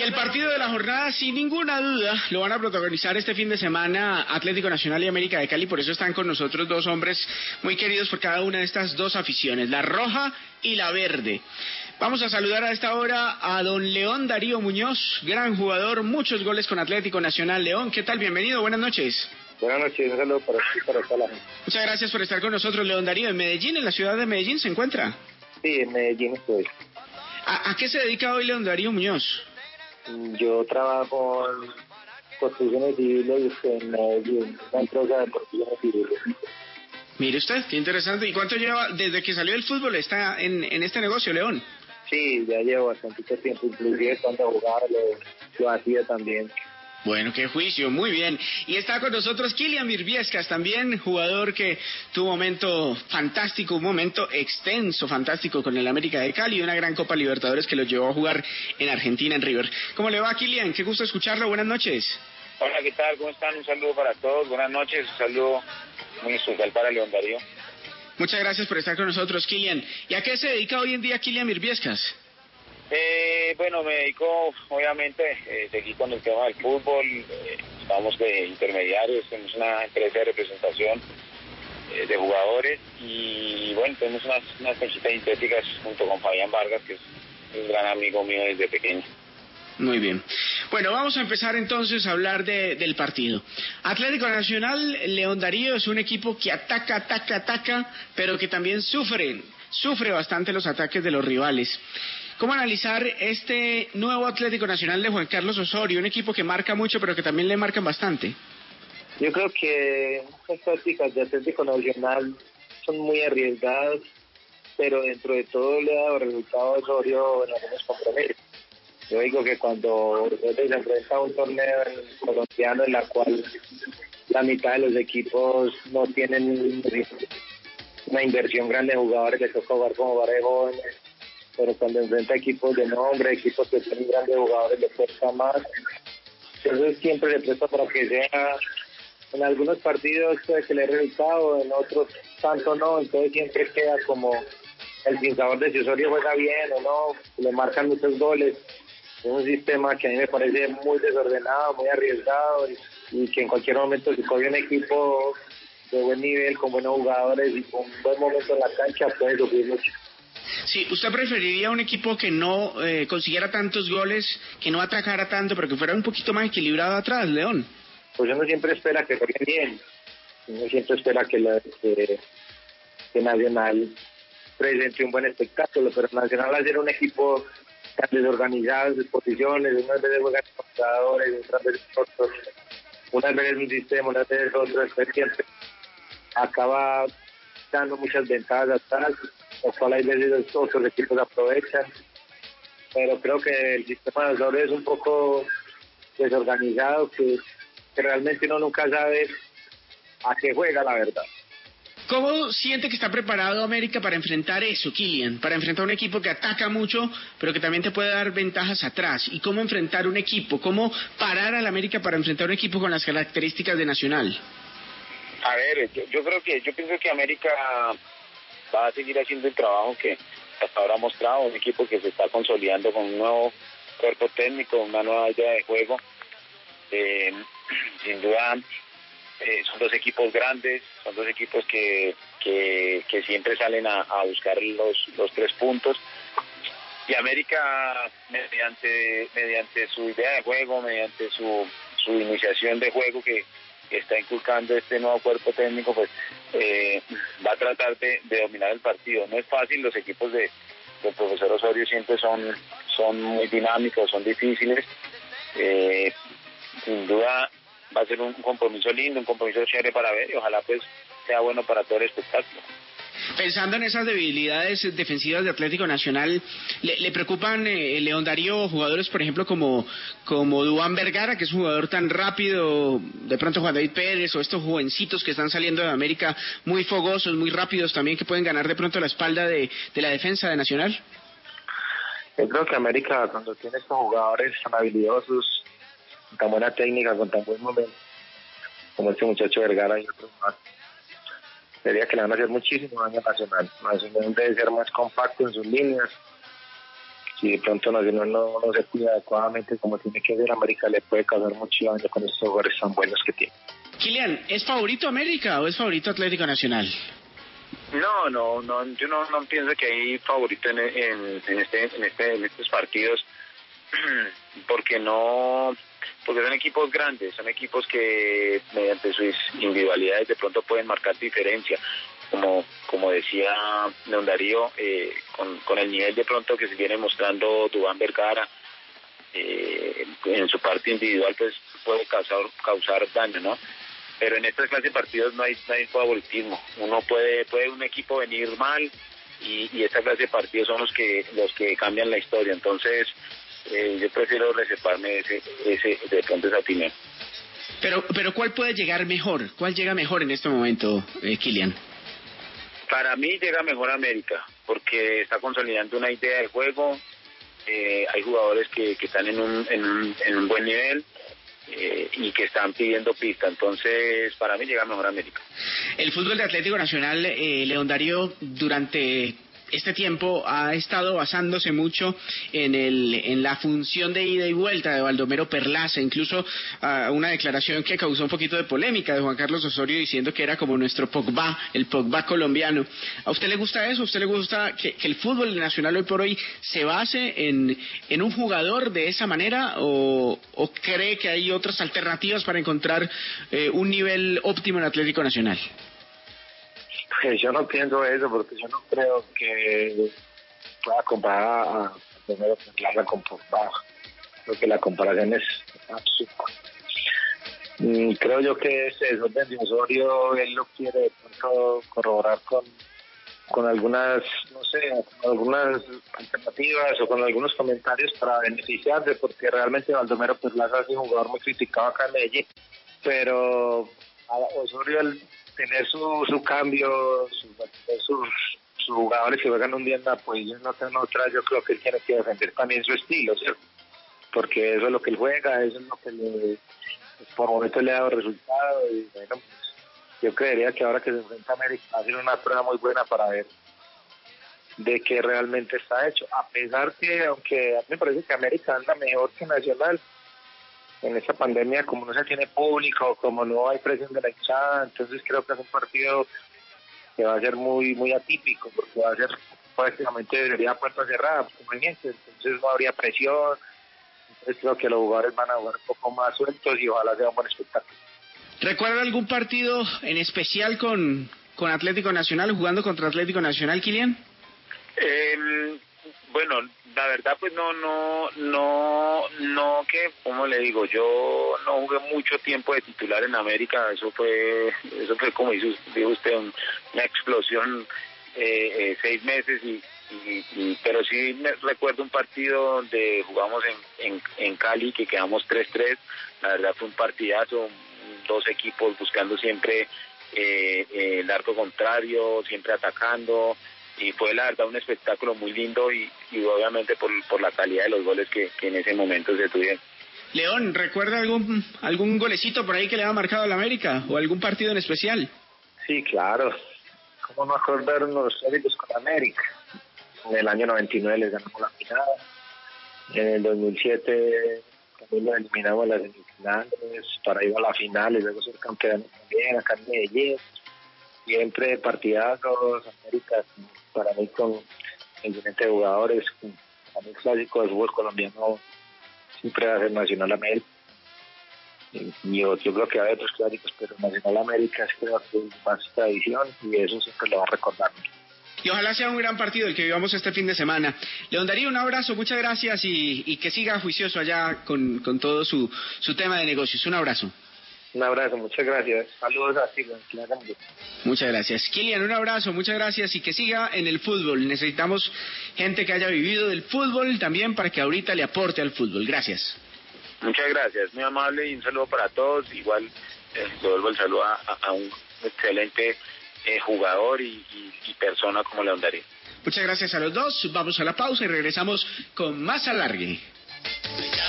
el partido de la jornada, sin ninguna duda, lo van a protagonizar este fin de semana Atlético Nacional y América de Cali. Por eso están con nosotros dos hombres muy queridos por cada una de estas dos aficiones, la roja y la verde. Vamos a saludar a esta hora a don León Darío Muñoz, gran jugador, muchos goles con Atlético Nacional. León, ¿qué tal? Bienvenido, buenas noches. Buenas noches, un saludo para ti, para toda la gente. Muchas gracias por estar con nosotros, León Darío. ¿En Medellín, en la ciudad de Medellín, se encuentra? Sí, en Medellín estoy. ¿A qué se dedica hoy León Darío Muñoz? Yo trabajo en construcciones civiles en Medellín, una empresa de construcciones civiles. Mire usted, qué interesante. ¿Y cuánto lleva desde que salió del fútbol está en este negocio, León? Sí, ya llevo bastante tiempo, inclusive cuando jugaba lo hacía también. Bueno, qué juicio, muy bien. Y está con nosotros Kylian Virviescas, también jugador que tuvo un momento fantástico, un momento extenso, fantástico con el América de Cali, y una gran Copa Libertadores que lo llevó a jugar en Argentina, en River. ¿Cómo le va, Kylian? Qué gusto escucharlo, buenas noches. Hola, ¿qué tal? ¿Cómo están? Un saludo para todos, buenas noches, un saludo muy especial para León Darío. Muchas gracias por estar con nosotros, Kylian. ¿Y a qué se dedica hoy en día Kylian Virviescas? Bueno, me dedico, obviamente, seguí con el tema del fútbol, estamos de intermediarios, tenemos una empresa de representación de jugadores y, bueno, tenemos unas canchitas sintéticas junto con Fabián Vargas, que es un gran amigo mío desde pequeño. Muy bien. Bueno, vamos a empezar entonces a hablar del partido. Atlético Nacional, León Darío, es un equipo que ataca, pero que también sufre bastante los ataques de los rivales. ¿Cómo analizar este nuevo Atlético Nacional de Juan Carlos Osorio? Un equipo que marca mucho, pero que también le marcan bastante. Yo creo que estas tácticas de Atlético Nacional son muy arriesgadas, pero dentro de todo le ha dado resultado a Osorio en algunos compromisos. Yo digo que cuando se enfrenta a un torneo colombiano en la cual la mitad de los equipos no tienen una inversión grande de jugadores, le toca jugar como jugadores jóvenes, pero cuando enfrenta equipos de nombre, equipos que tienen grandes jugadores, le cuesta más. Entonces siempre le presta para que sea, en algunos partidos puede que le dé resultado, en otros tanto no, entonces siempre queda como el sinsabor de si Osorio juega bien o no, le marcan muchos goles. Es un sistema que a mí me parece muy desordenado, muy arriesgado y que en cualquier momento si coge un equipo de buen nivel, con buenos jugadores y con un buen momento en la cancha, puede sufrir mucho. Sí, ¿usted preferiría un equipo que no consiguiera tantos goles, que no atacara tanto, pero que fuera un poquito más equilibrado atrás, León? Pues uno siempre espera que jueguen bien, uno siempre espera que Nacional presente un buen espectáculo, pero Nacional al ser un equipo tan desorganizado en sus posiciones, unas veces juegan con jugadores, otras veces otros, unas veces un sistema, unas veces otro, siempre acaba dando muchas ventajas atrás, lo cual hay veces los otros equipos aprovechan, pero creo que el sistema de Osorio es un poco desorganizado, que realmente uno nunca sabe a qué juega, la verdad. ¿Cómo siente que está preparado América para enfrentar eso, Kylian? Para enfrentar un equipo que ataca mucho, pero que también te puede dar ventajas atrás. ¿Y cómo enfrentar un equipo? ¿Cómo parar al América para enfrentar un equipo con las características de Nacional? A ver, yo pienso que América va a seguir haciendo el trabajo que hasta ahora ha mostrado, un equipo que se está consolidando con un nuevo cuerpo técnico, una nueva idea de juego. Sin duda, son dos equipos grandes, son dos equipos que siempre salen a buscar los 3 puntos. Y América, mediante su idea de juego, mediante su iniciación de juego que está inculcando este nuevo cuerpo técnico, pues va a tratar de dominar el partido. No es fácil, los equipos del profesor Osorio siempre son muy dinámicos, son difíciles. Sin duda va a ser un compromiso lindo, un compromiso chévere para ver y ojalá pues sea bueno para todo el espectáculo. Pensando en esas debilidades defensivas de Atlético Nacional, ¿le preocupan, León Darío, jugadores, por ejemplo, como Duván Vergara, que es un jugador tan rápido, de pronto Juan David Pérez, o estos jovencitos que están saliendo de América, muy fogosos, muy rápidos también, que pueden ganar de pronto la espalda de la defensa de Nacional? Yo creo que América, cuando tiene estos jugadores tan habilidosos, con tan buena técnica, con tan buen momento, como este muchacho Vergara y otros más, sería que le van a hacer muchísimo daño a Nacional. Nacional debe ser más compacto en sus líneas, si de pronto Nacional no se cuida adecuadamente como tiene que ser, América le puede causar mucho daño con estos jugadores tan buenos que tiene. Kylian, ¿es favorito América o es favorito Atlético Nacional? No, yo no pienso que hay favorito en estos partidos, porque son equipos grandes, son equipos que mediante sus individualidades de pronto pueden marcar diferencia, como decía León Darío, con el nivel de pronto que se viene mostrando Duván Vergara, en su parte individual pues puede causar daño, ¿no? Pero en esta clase de partidos no hay favoritismo. Puede un equipo venir mal y esta clase de partidos son los que cambian la historia. Entonces yo prefiero reservarme ese de pronto esa opinión. Pero ¿cuál puede llegar mejor? ¿Cuál llega mejor en este momento, Kylian? Para mí llega mejor América, porque está consolidando una idea de juego. Hay jugadores que están en un buen nivel. Y que están pidiendo pista, entonces para mí llega mejor América. El fútbol de Atlético Nacional, León Darío, durante este tiempo ha estado basándose mucho en la función de ida y vuelta de Baldomero Perlaza, incluso una declaración que causó un poquito de polémica de Juan Carlos Osorio diciendo que era como nuestro Pogba, el Pogba colombiano. ¿A usted le gusta eso? ¿A usted le gusta que el fútbol nacional hoy por hoy se base en un jugador de esa manera o cree que hay otras alternativas para encontrar un nivel óptimo en Atlético Nacional? Yo no pienso eso, porque yo no creo que pueda comparar a Baldomero Perlaza con Pogba. Creo que la comparación es absurda. Creo yo que ese desorden de Osorio él lo quiere de pronto corroborar con algunas, no sé, con algunas alternativas o con algunos comentarios para beneficiarse, porque realmente Baldomero Perlaza es un jugador muy criticado acá en Medellín, pero a Osorio tener su cambio, sus jugadores que juegan un día en la posición, no en otra, yo creo que él tiene que defender también su estilo, ¿cierto? Porque eso es lo que él juega, eso es lo que por momentos le ha dado resultado, y bueno, pues, yo creería que ahora que se enfrenta a América va a ser una prueba muy buena para ver de qué realmente está hecho, a pesar que, aunque a mí me parece que América anda mejor que Nacional, en esta pandemia, como no se tiene público, como no hay presión de la hinchada, entonces creo que es un partido que va a ser muy muy atípico, porque va a ser prácticamente debería puerta cerrada, conveniente, entonces no habría presión, entonces creo que los jugadores van a jugar un poco más sueltos y ojalá sea un buen espectáculo. ¿Recuerda algún partido en especial con Atlético Nacional, jugando contra Atlético Nacional, Kylian? Bueno, la verdad pues no, que, como le digo, yo no jugué mucho tiempo de titular en América, eso fue como dijo usted, una explosión, 6 meses pero sí me recuerdo un partido donde jugamos en Cali que quedamos 3-3, la verdad fue un partidazo, dos equipos buscando siempre el arco contrario, siempre atacando, y fue la verdad un espectáculo muy lindo y obviamente por la calidad de los goles que en ese momento se tuvieron. León, ¿recuerda algún golecito por ahí que le ha marcado a la América o algún partido en especial? Sí, claro. ¿Cómo no acordarnos los históricos con América? En el año 99 les ganamos la final. En el 2007 también lo eliminamos en las semifinales para ir a la final y luego ser campeones también acá en Medellín. Siempre partidazos, América para mí con el gerente de jugadores, para mí clásico del fútbol colombiano siempre va a ser Nacional América. Y yo creo que hay otros clásicos, pero Nacional América es creo que es más tradición y eso siempre lo va a recordar. Y ojalá sea un gran partido el que vivamos este fin de semana. León Darío, un abrazo, muchas gracias y que siga juicioso allá con todo su tema de negocios. Un abrazo. Un abrazo, muchas gracias. Saludos a ti. Muchas gracias. Kylian, un abrazo, muchas gracias y que siga en el fútbol. Necesitamos gente que haya vivido del fútbol también para que ahorita le aporte al fútbol. Gracias. Muchas gracias, muy amable y un saludo para todos. Igual devuelvo el saludo a un excelente jugador y persona como León Darío. Muchas gracias a los dos. Vamos a la pausa y regresamos con más alargue.